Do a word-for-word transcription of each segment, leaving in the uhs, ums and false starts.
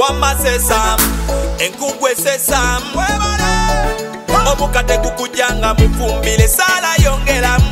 Wamasesam enkugwe sesam omukate kukujanga mufumbile sala yongeramu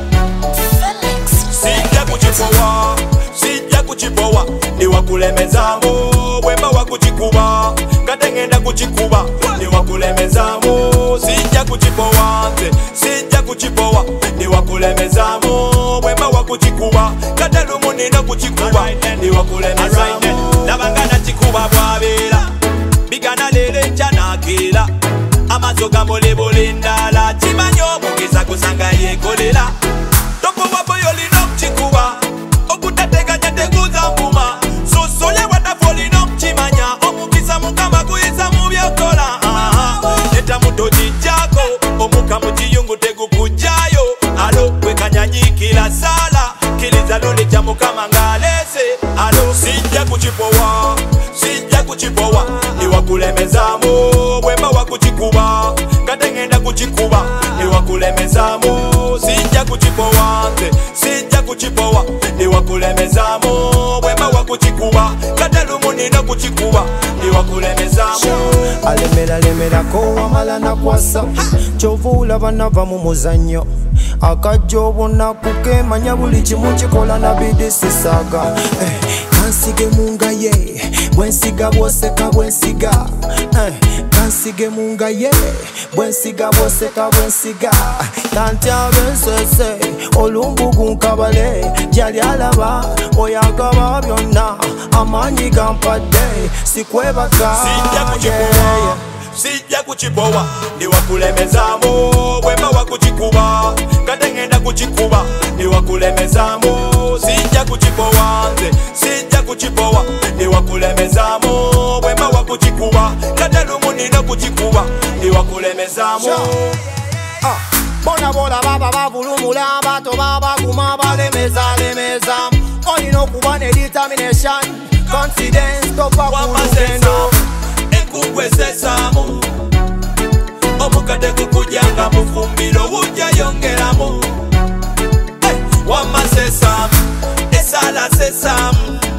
sijja kukipowa sijja kukipowa niwakulemezamu bwemba wakukikuba kate ngenda kukikuba niwakulemezamu sijja kukipowa nze sijja kukipowa niwakulemezamu bwemba wakukikuba kate lumu nina kukikuba niwakulemezamu nabangana kikuba bwabeera bigana lero enkya nakeera amazo gabolebole endala kimanyi omugeza gusanga yekolera tokuba boyo olina okukikuba okutateganya teguza mpuma sosoye watafu olina okukimanya omukisa mukama guyisa mu byokola neta muto kijjako omuka mu kiyungu tegukujjayo alo kwekanyanyikira sala kiriza lole kya mukama ng'aleese alo sijja kukipowa sijja kukipowa niwakulemezamu bwemba wakukikuba kate ngenda kukikuba niwakulemezamu sijja kukipowa nze sijja kukipowa niwakulemezamu bwemba wakukikuba kate lumu nina kukikuba niwakulemezamu alemera lemerako wamala nakwasa kyovula banava mu muzannyo akajja obunaku kemanya buli kimu kikola nabidisisaga eh, kansige mungaye bwensiga bwoseka bwensiga eh, kansige mungaye bwensiga bwoseka bwensiga tanti abensese olumbugu nkabale gyali alaba oyagaba byonna amanyi gampadde sikwebaga sijja kukipowa sijja kukipowa niwakulemezamu bwemba wakukikuba kate ngenda kukikuba niwakulemezamu sijja kukipowa nze sijja kukipowa niwakulemezamu bwemba wakukikuba kate lumu nina kukikuba niwakulemezamu bona bola baba bavulumula abato babaguma balemeza olina okuba ne determination confidence topa kulugendo enkugwe sesamu omukate kukujanga mufumbiro wujja yongeramu hey, wama sesamu esala sesamu